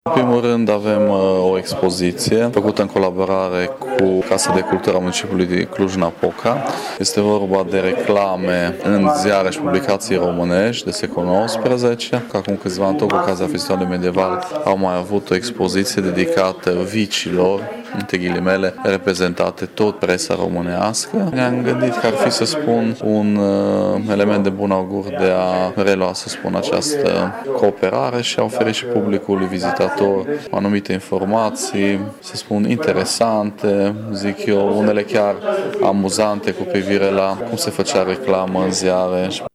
În primul rând avem o expoziție făcută în colaborare cu Casa de Cultură a municipiului de Cluj-Napoca. Este vorba de reclame în ziare și publicații românești de secolul XIX. Acum câțiva ani, tot cu ocazia Festivalului Medieval, au mai avut o expoziție dedicată vicilor, între ghilimele, reprezentate tot presa românească. Ne-am gândit că ar fi, să spun, un element de bun augur de a relua, să spun, această cooperare și a oferi și publicului vizitator anumite informații, să spun, interesante, zic eu, unele chiar amuzante cu privire la cum se făcea reclamă în ziare și